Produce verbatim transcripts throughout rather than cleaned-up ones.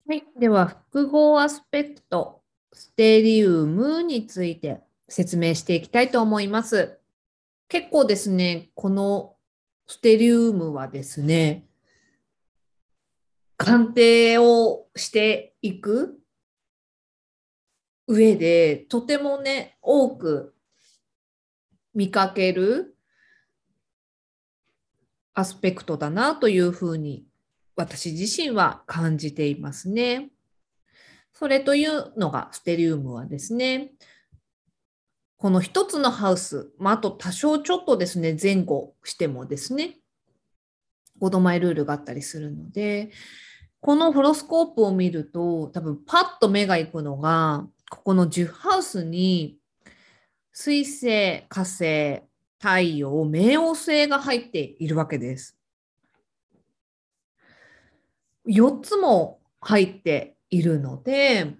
はい。では、複合アスペクト、ステリウムについて説明していきたいと思います。結構ですね、このステリウムはですね、鑑定をしていく上で、とてもね、多く見かけるアスペクトだなというふうに私自身は感じていますね。それというのがステリウムはですね、この一つのハウス、まあ、あと多少ちょっとですね、前後してもですね、ごどまいルールがあったりするので、このホロスコープを見ると、多分パッと目が行くのが、ここのじゅうハウスに水星、火星、太陽、冥王星が入っているわけです。よっつも入っているので、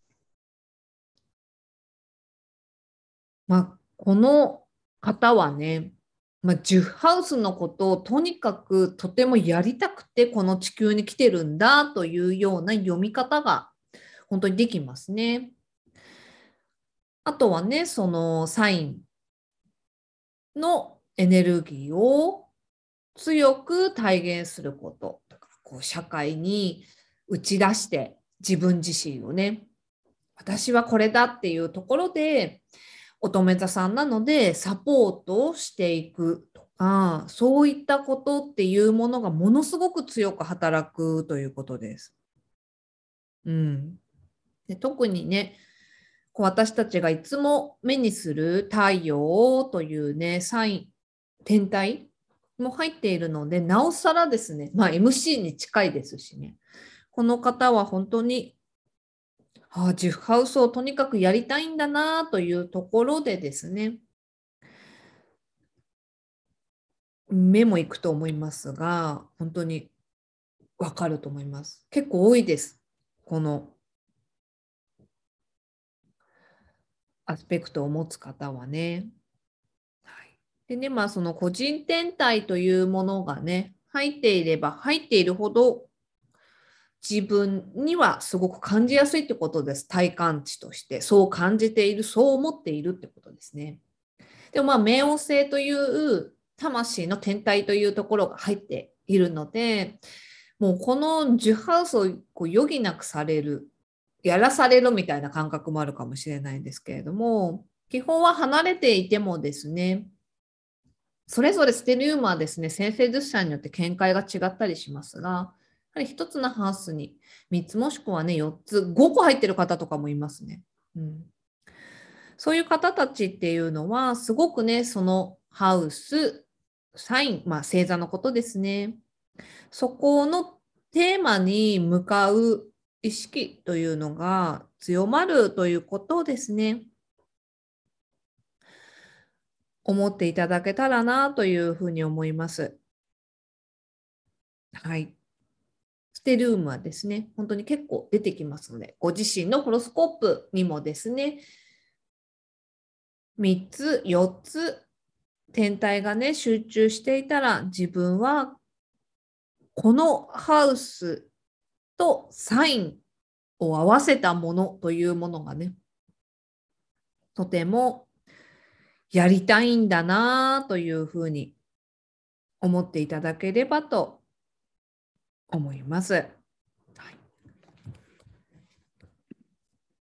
まあ、この方はね、まあ、じゅうハウスのことをとにかくとてもやりたくてこの地球に来てるんだというような読み方が本当にできますね。あとはね、そのサインのエネルギーを強く体現すること。こう社会に打ち出して自分自身をね、私はこれだっていうところで乙女座さんなのでサポートをしていくとか、そういったことっていうものがものすごく強く働くということです。うん、で特にね、こう私たちがいつも目にする太陽というね、サイン、天体も入っているので、なおさらですね、まあ エムシー に近いですしね、この方は本当に、ああ、ジフハウスをとにかくやりたいんだなというところでですね、目も行くと思いますが、本当にわかると思います。結構多いです。このアスペクトを持つ方はね。はい、でね、まあその個人天体というものがね、入っていれば入っているほど自分にはすごく感じやすいってことです。体感値として。そう感じている、そう思っているってことですね。でもまあ冥王星という魂の天体というところが入っているので、もうこのジュハウスをこう余儀なくされる、やらされるみたいな感覚もあるかもしれないんですけれども、基本は離れていてもですね、それぞれステリウムはですね、先生術者によって見解が違ったりしますが、やはり一つのハウスにみっつもしくはね、よっつ、ごこ入ってる方とかもいますね。うん、そういう方たちっていうのは、すごくね、そのハウス、サイン、まあ星座のことですね。そこのテーマに向かう意識というのが強まるということですね。思っていただけたらなというふうに思います。はい。ステルームはですね、本当に結構出てきますので、ご自身のホロスコープにもですね、みっつ、よっつ、天体がね、集中していたら、自分はこのハウスとサインを合わせたものというものがね、とてもやりたいんだなというふうに思っていただければと思います。